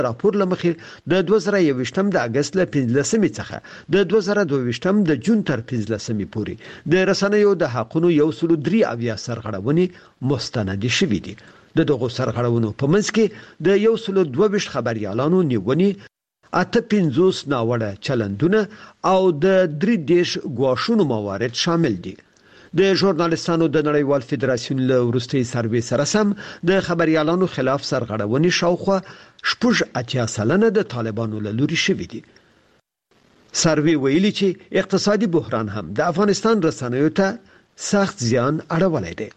راپور لمخې د 2021م د اگست له 15 څخه د 2022م د جون تر 15 پورې د رسنیو د حقونو 103 سرغړونې مستند شوې دي. دغه سرغړونو په منځ کې د 122 خبريالانو نیونې 58 ناوړه چلندونه او د 3 غواښونو موارد شامل دي. د ژورنالستانو د نړیوال فدراسیون له وروستي سروې سره سم د خبريالانو خلاف سرغړونې شاوخوا 80% د طالبانو له لوري شوې دي. سروې ویلي چې اقتصادي بحران هم د افغانستان رسنیو ته سخت زیان اړولی دی.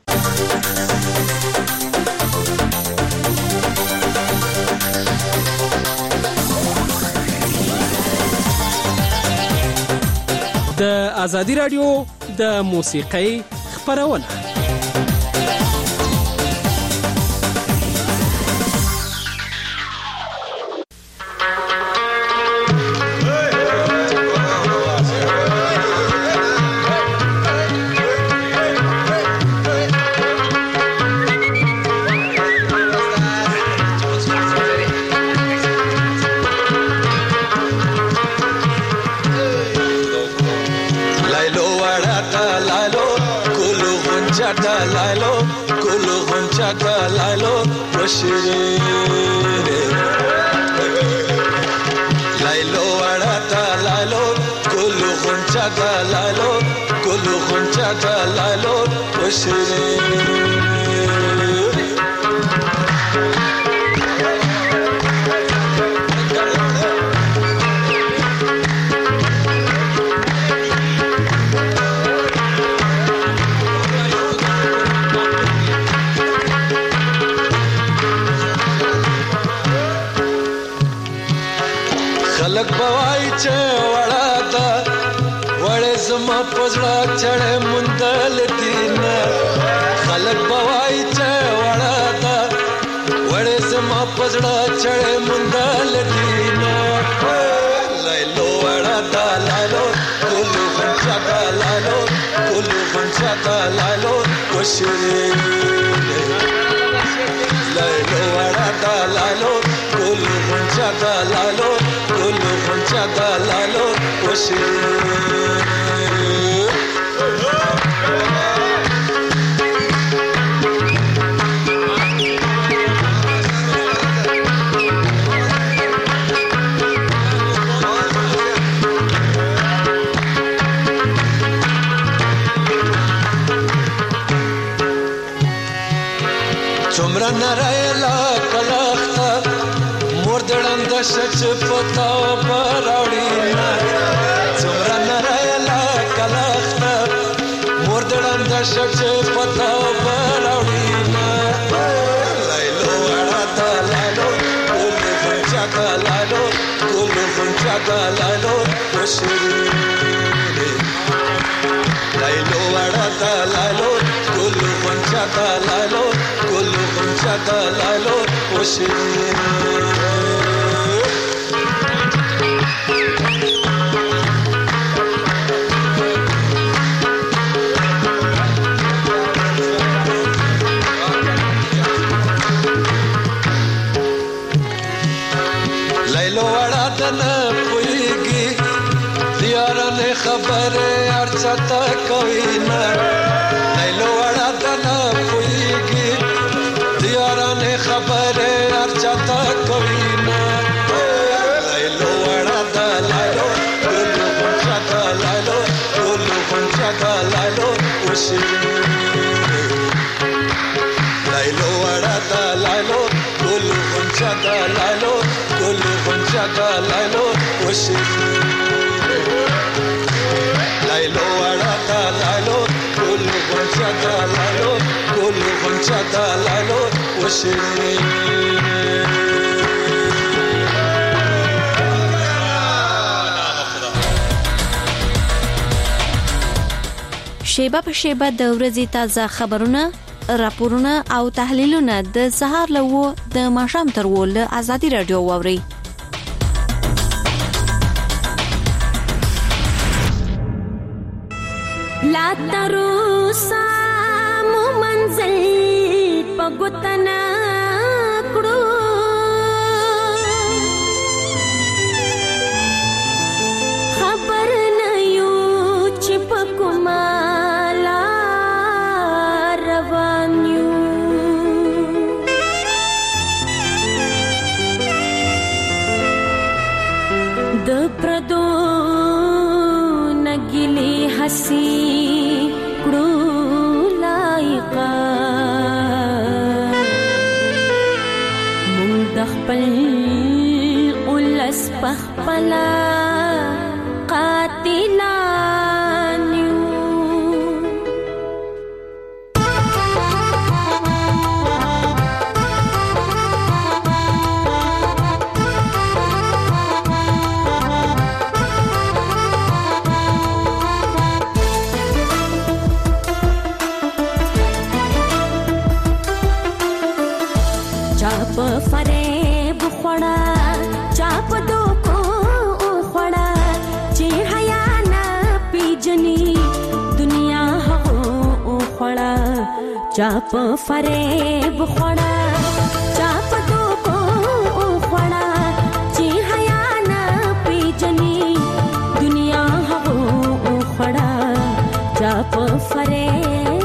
د ازادي رادیو د موسیقۍ خبرونه خلق بوای چې وړاته وړې زما پزړه چړې مندل دینه خلق بوای چې وړاته وړې زما پزړه چړې مندل دینه لایلو وړاته لایلو کولو غنچا لایلو کولو غنچا لایلو وشری لایلو وړاته لایلو کولو غنچا لایلو کولو غنچا لایلو وشری څومره نړیلا کلاخته مردړم د شچ پتا براوړینا څومره نړیلا کلاخته مردړم د شچ پتا براوړینا لایلو وړاته لایلو کولو غنچا لایلو کولو غنچا لایلو وشری لایلو وړاته لایلو کولو غنچا لایلو کولو غنچا لایلو وشری لایلو وړاته نه پويږي دیارانه خبره ارچتا کوي نه لایلو وړاته نه پويږي دیارانه خبره ارچتا کوي نه لایلو وړاته لایلو کولو غنچا لایلو کولو غنچا لایلو وشری لایلو وړاته لایلو کولو غنچا لایلو کولو غنچا لایلو وشری لایلو وړاته لایلو کولو غنچا لایلو کولو غنچا لایلو وشری شیبه په شیبه د ورځې تازه خبرونه، راپورونه او تحلیلونه د سهار له 9 د ماښام تر 10 له ازادي رادیو واوري. لا تروسا مو منزل پګوتنا کړو پردو نګلی حسی کړو لایقا مونږ د خپل ولس پخپلا قاتلان یو چاپ فریب خوڑا چاپ دوکو خوڑا چی حیا نا پیجنی دنیا ہو خوڑا چاپ فریب خوڑا چاپ دوکو خوڑا چی حیا نا پیجنی دنیا ہو خوڑا چاپ فریب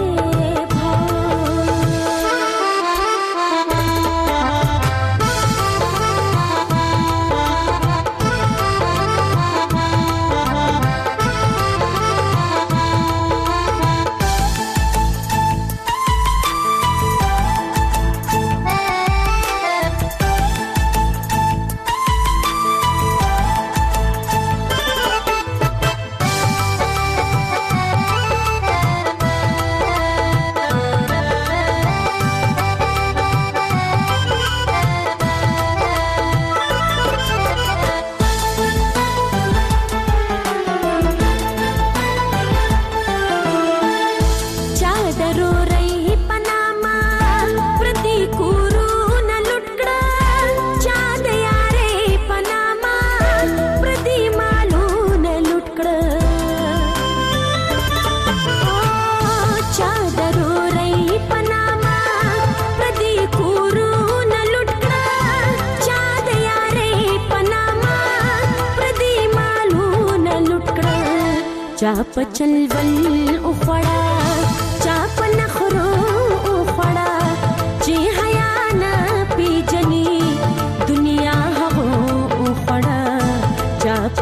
چاپ چلول اخوڑا چاپ نخرو اخوڑا چی حیا نا پیجنی دنیا ہو اخوڑا چاپ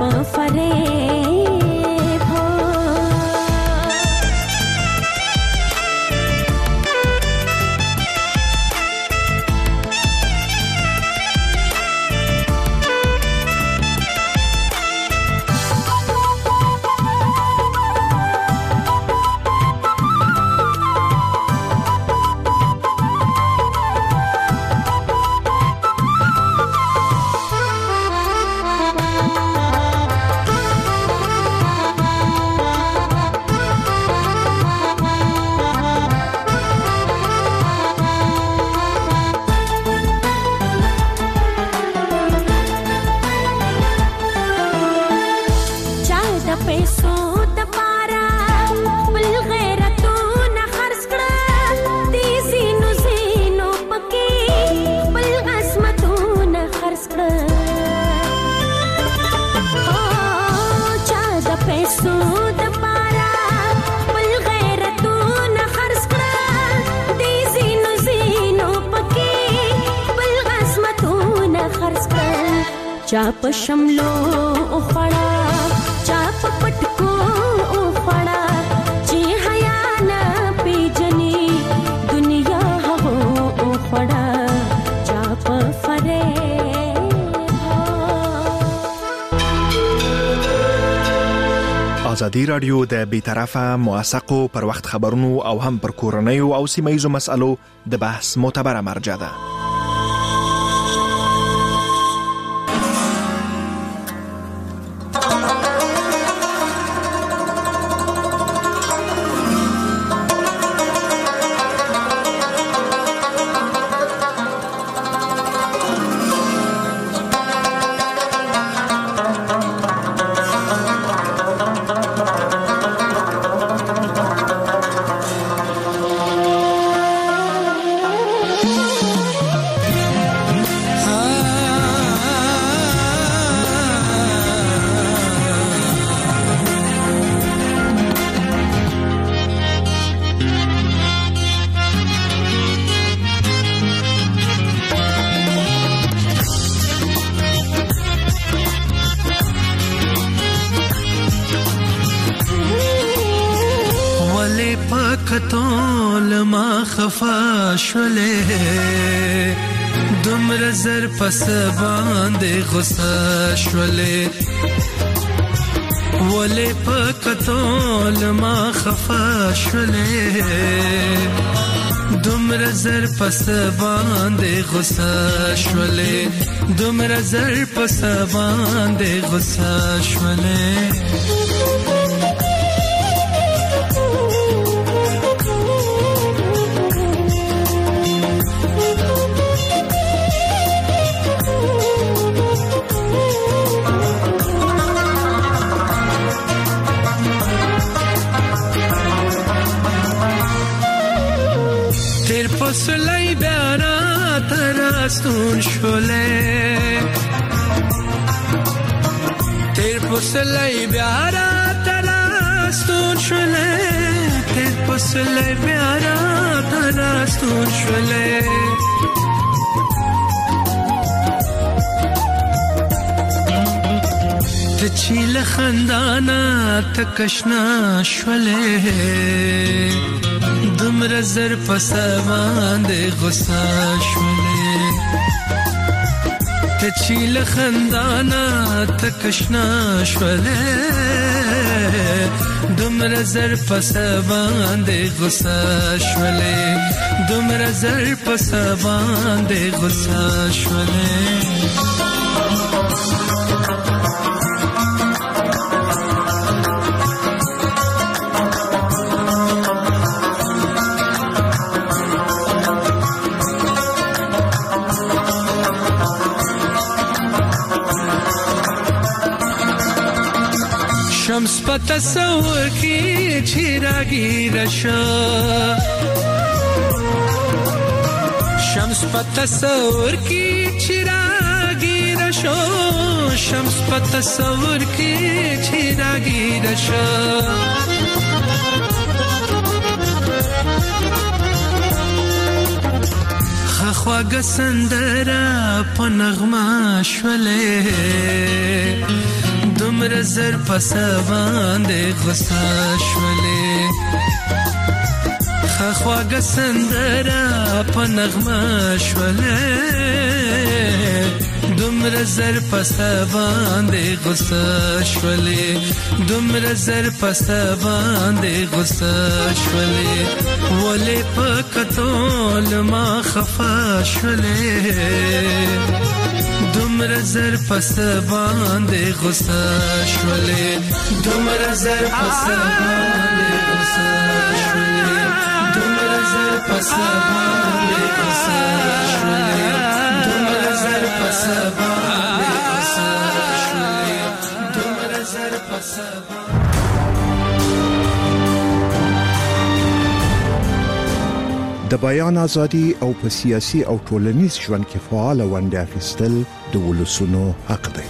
فریب ہو چاپ شملو اخوڑا چاپ پٹکو اخوڑا چی حیا نا پیجنی دنیا ہو اخوڑا چاپ فریب ہو. ازادي رادیو د بیطرفه موثقو پر وخت خبرونو او هم پر کورنیو او سیمه‌یزو مسألو د بحث معتبره مرجع ده. خفا شولې دومره زر پس باندې غصه شولې ولې پکتول ما خفا شولې دومره زر پس باندې غصه شولې دومره زر پس باندې غصه شولې پسلی بیارا تراستون شوله تیر پسلی بیارا تراستون شوله تیر پسلی بیارا تراستون شوله تچیل خندانا تکشنا شوله دومره زر پس باندې غصه شولې ته چې له خندانه تکشنا شولې دومره زر پس باندې غصه شولې دومره زر پس باندې غصه شولې شمس پتا تصور کی چراغی رشا شمس پتا تصور کی چراغی رشا شمس پتا تصور کی چراغی رشا خواږ سندره په نغمه شولې دومره زر پس باندې غصه شولې خواږ سندره په نغمه شولې دومره زر پس باندې غصه شولې دومره زر پس باندې غصه شولې ولې پکتول ما خفا شولې دومره زر پس باندې غصه شولې دومره زر پس باندې غصه شولې دومره زر پس باندې غصه شولې دومره زر پس باندې غصه شولې دومره زر پس د بیان ازادي او په سیاسي او ټولنیز ژوند کې فعال ونډه اخیستل د ولسونو حق دی.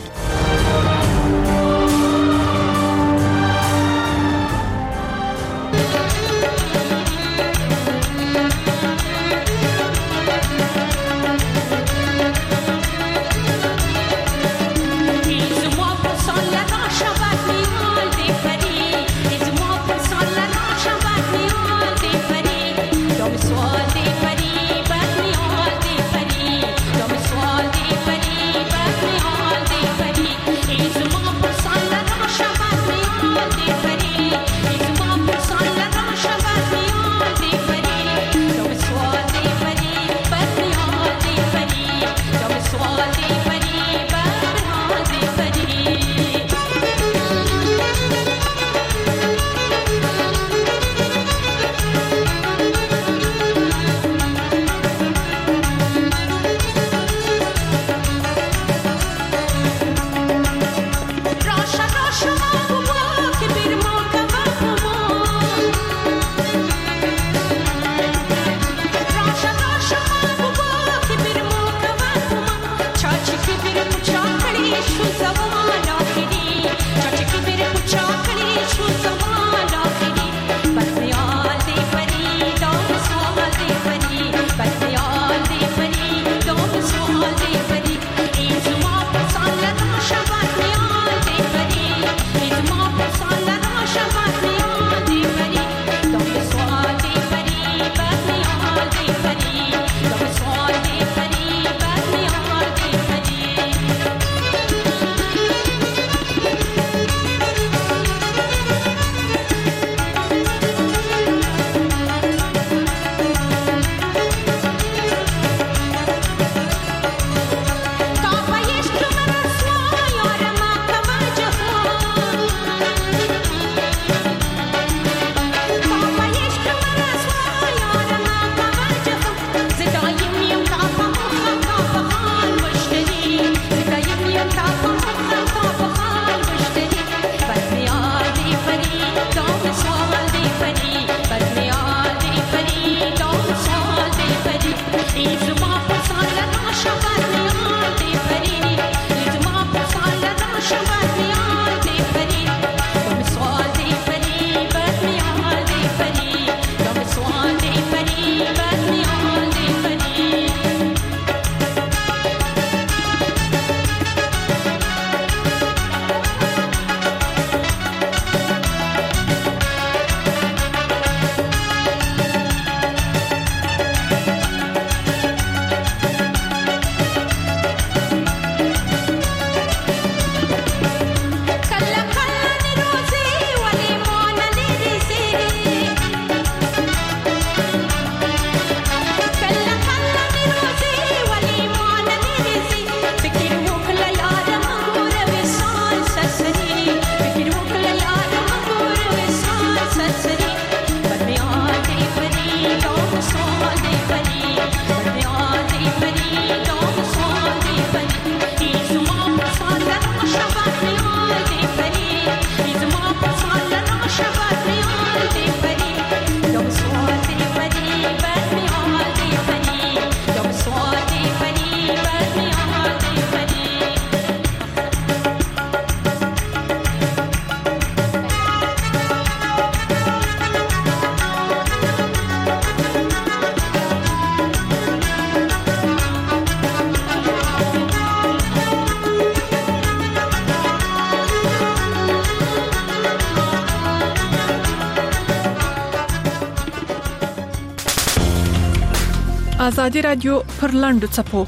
ازادي رادیو پر لاندو چپو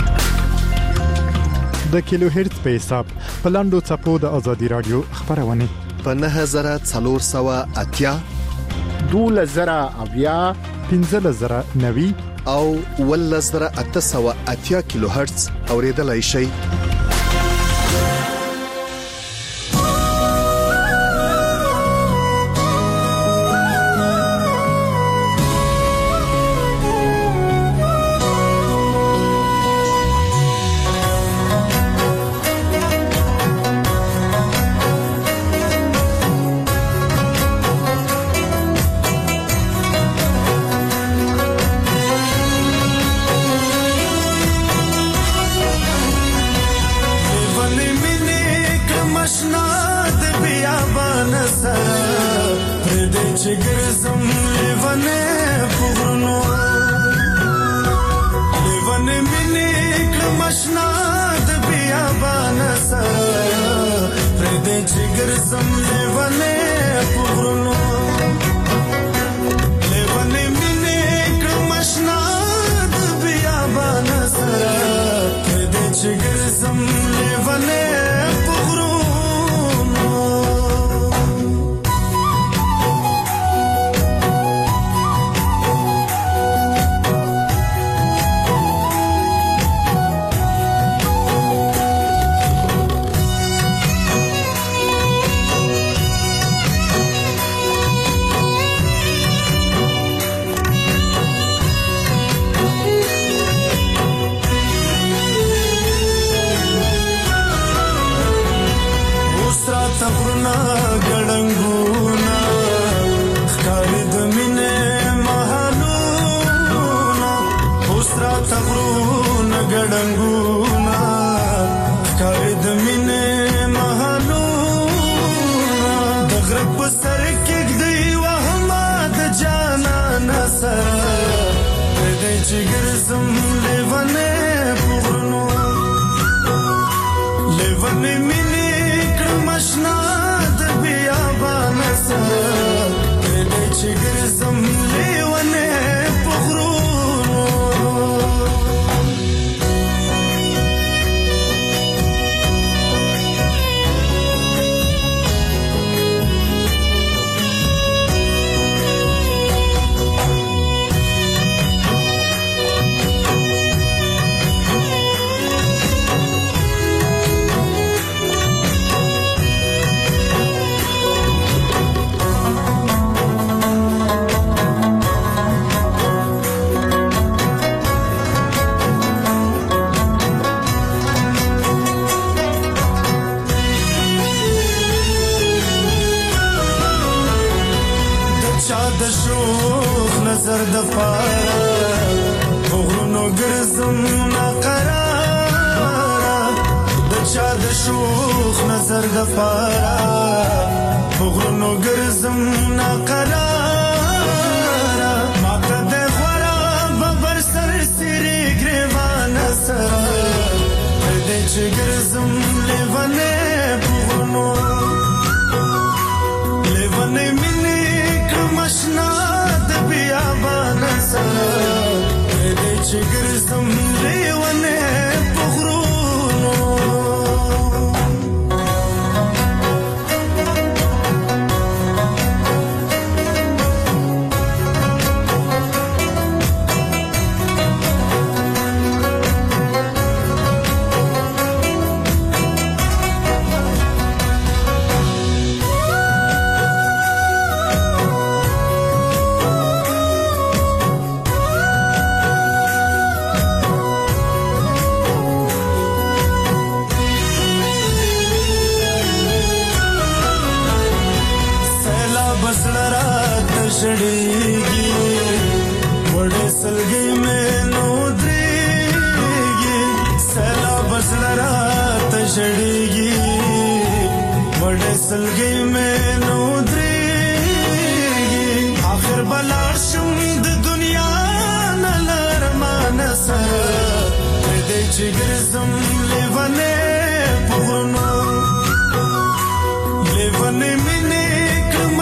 د کیلو هرتز په حساب په لاندو چپو د ازادي رادیو خبرونه په 9480 2000 1590 او 1880 کیلو هرتز اوریدلای شئ.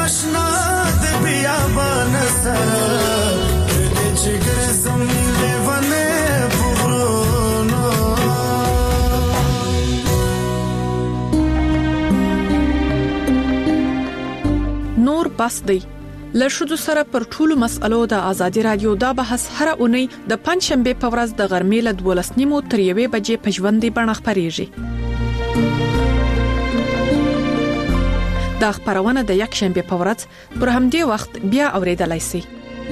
Live عباس دی. له شذو سره پر ټولو مسألو د ازادي رادیو دا بحث هر اونۍ د پنځشنبه په ورځ د غرمې له 12:30 تر 1 بجې په ژوندۍ بڼه خپرېږي. دا خبرونه د یک شنبه په ورځ پر همدې وخت بیا اوریدلای شئ.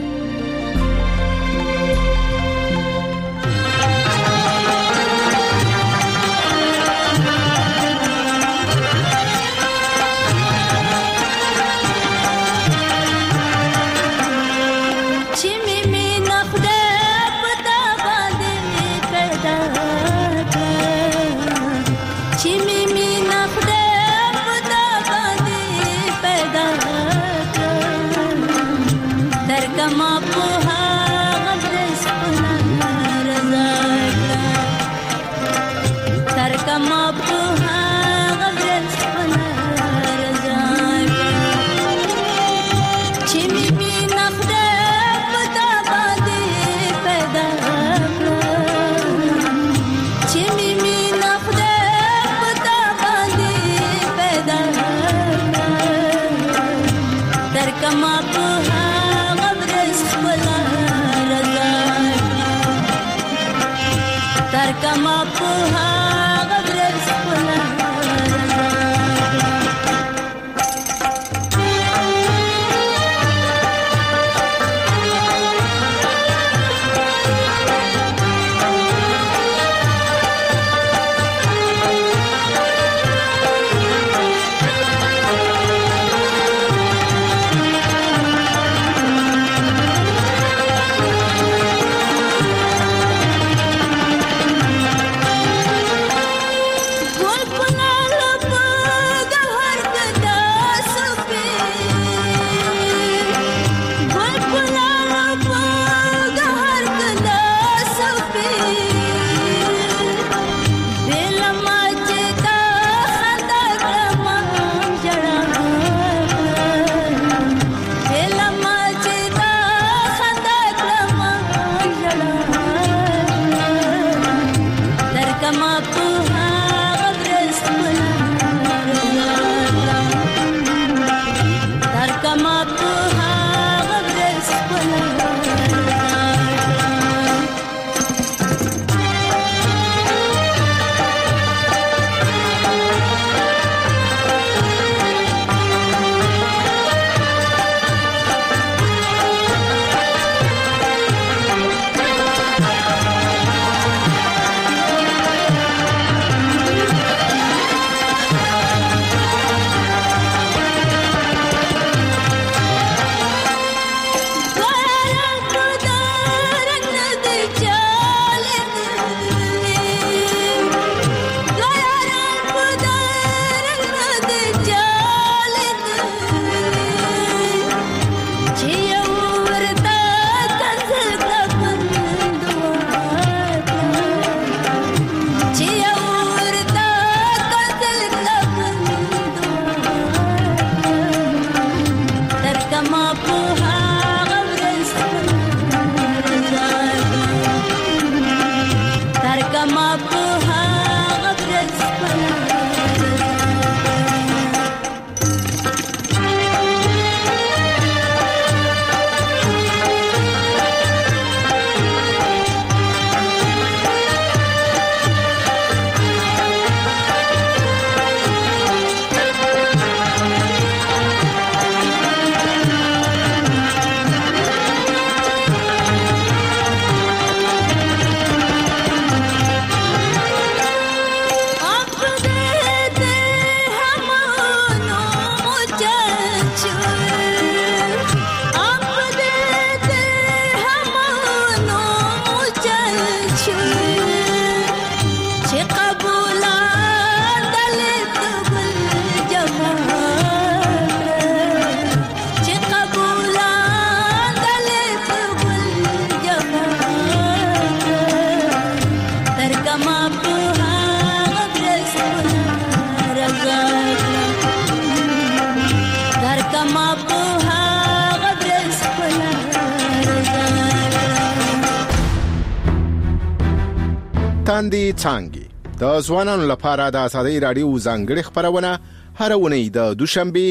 تاندې څانګې د ځوانانو لپاره د ازادي رادیو ځانګړي خبرونه هر اونۍ د دوشنبه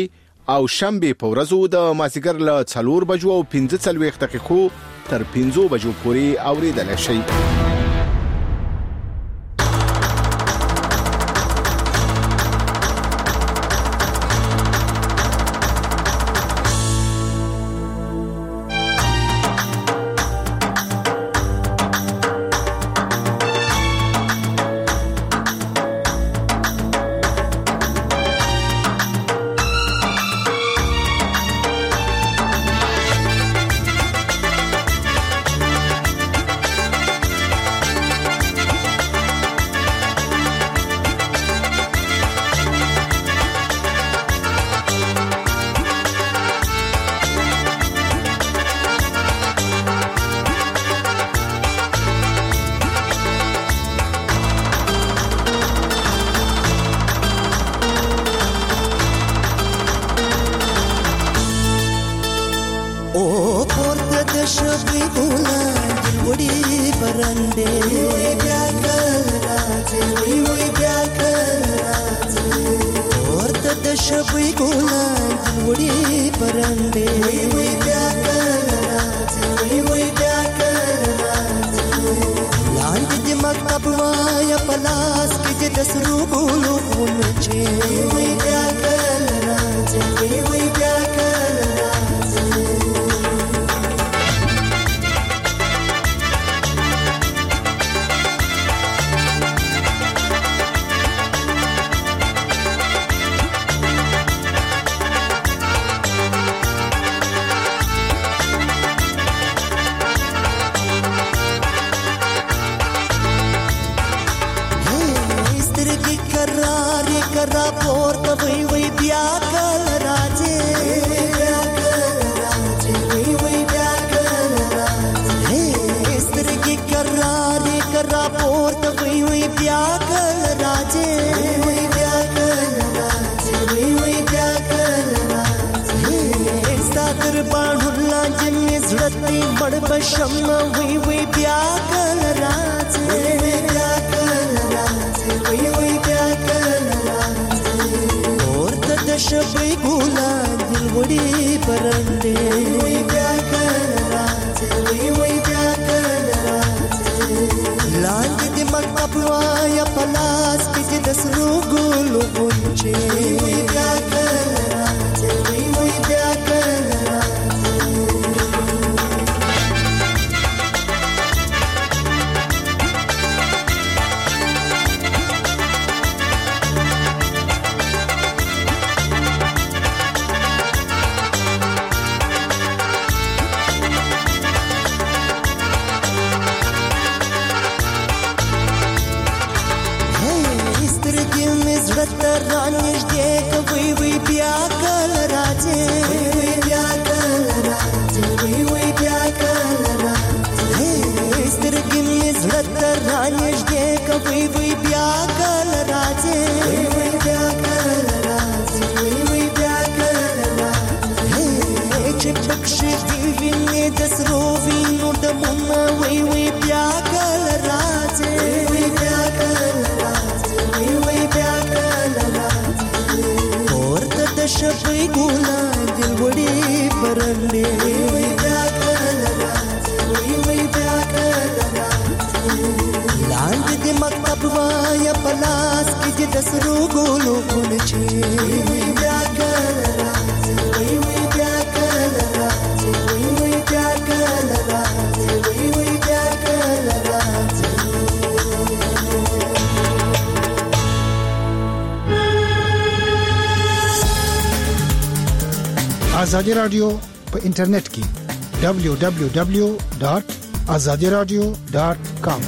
او شنبه په ورځو د مازیګر له 4 بجو او 45 دقیقو تر 5 بجو پورې اوریدل شي. Azadi radio په انټرنیټ کې www.azadiradio.com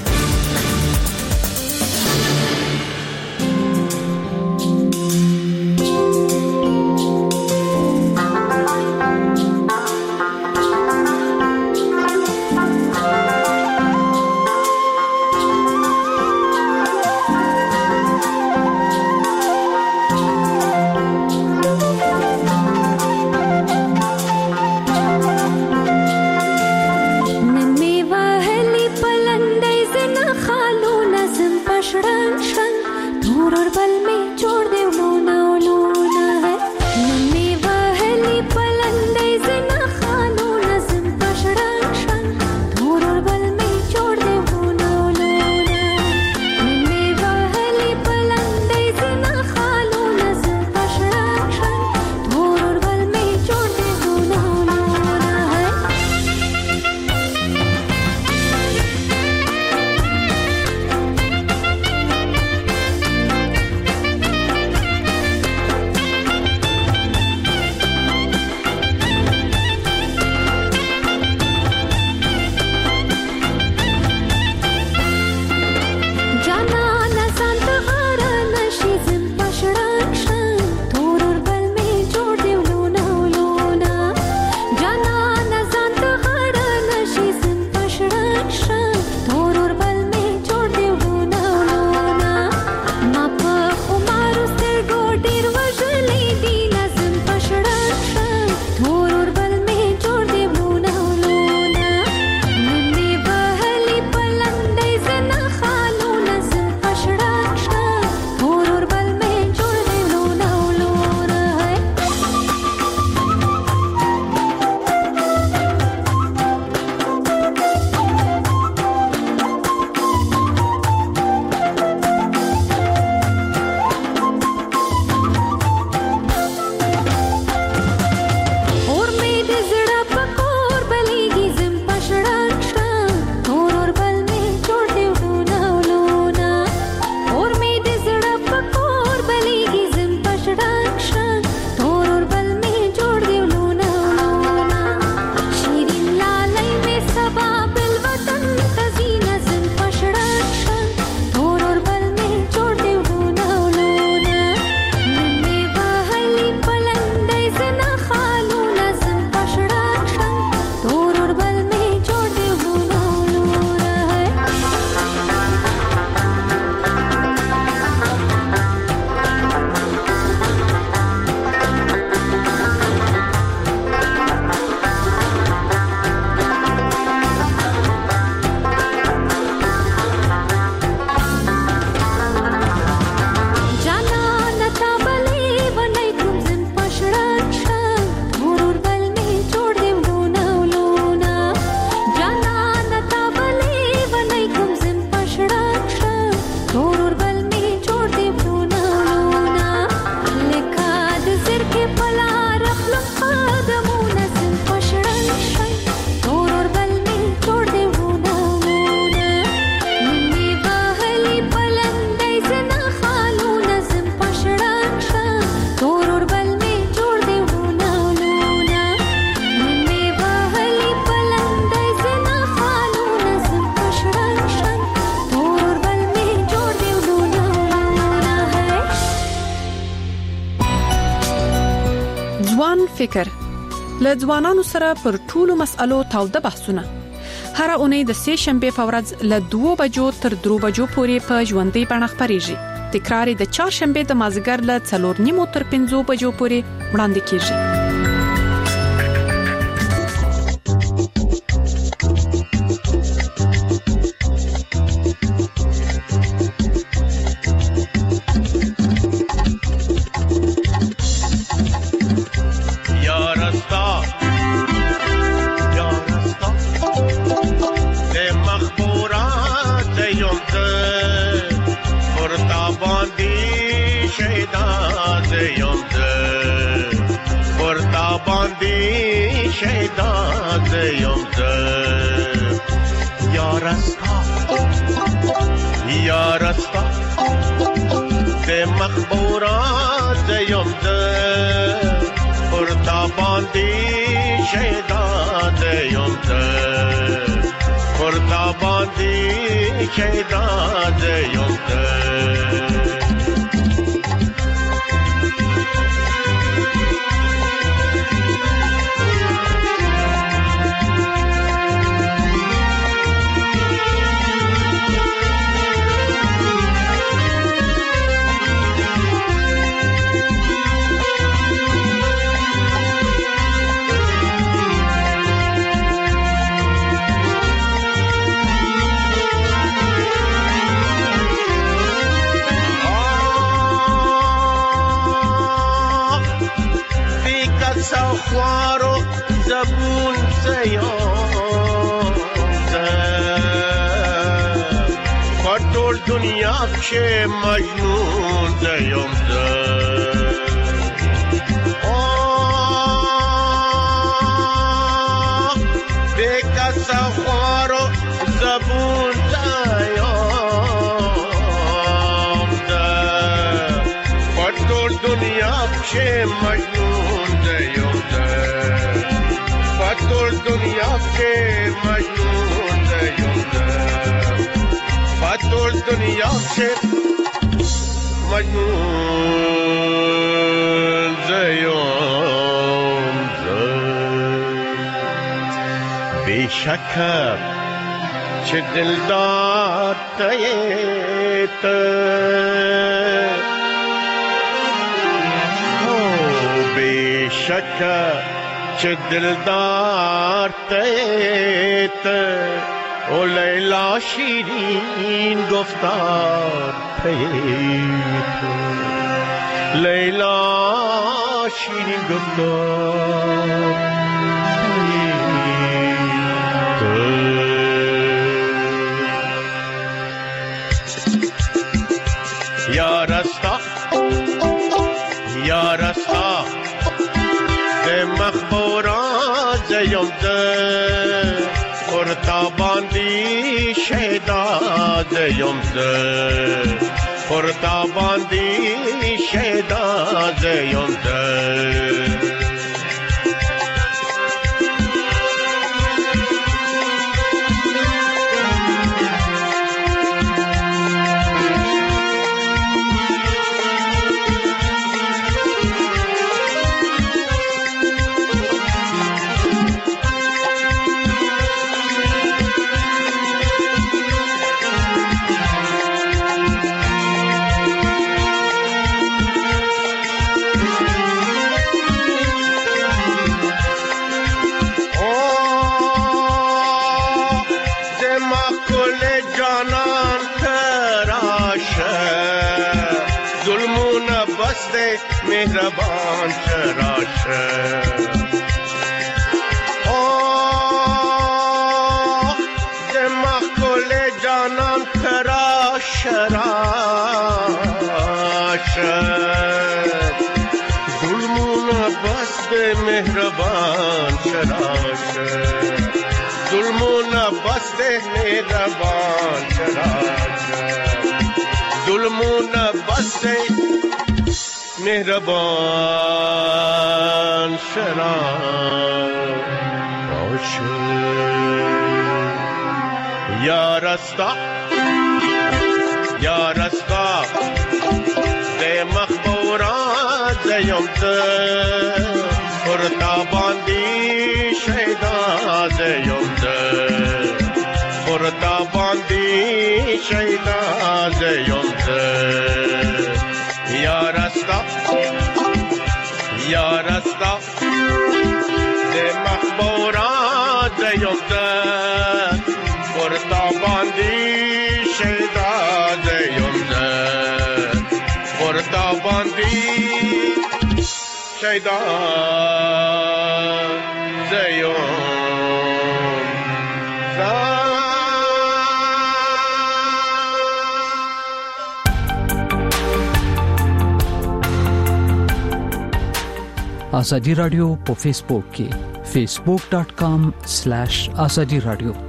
Name me wahli palandai فکر له ځوانانو سره پر ټولو مسألو تاوده بحثونه هر اونۍ د سه شنبه په ورځ له 2 بجو تر 3 بجو پورې په ژوندۍ بڼه خبريږي تکرار د چهارشنبه د مازیګر له 4:30 تر 5 بجو پورې وړاندې کیږي یارستا ته مخبورات یم ده پرتا باندې شهیدات یم ده پرتا باندې شهیدات یم ده خوارو زبون زیام پټول دنیا کې مجنون زیام بیکسا خوارو زبون زیام پټول دنیا کې مجنون پټول دنیا کې مجنون یم پټول دنیا کې مجنون زیوم بیشک چه دلدار تیت بیشک چه دلدار تیت او لیلا شیرین گفتار تیت لیلا شیرین گفتار یا رستا ده مخبورات زیم ده خورتاباندی شیدا زیم ده خورتاباندی شیدا زیم ده مهربان تراشه آه دماغ کل جانان تراشه ظلمون بست مهربان تراشه ظلمون بست مهربان تراشه ظلمون بست مهربان شراب باشه یا رستا ده مخبورات زیم ده خورتاباندی شیدا زیم ده خورتاباندی شیدا زیم ده یا رستا ده مخبورات زیم ده خورتاباندی شیدا زیم ده خورتاباندی شیدا زیم آزادی رادیو په فیسبوک کې facebook.com/azadi radio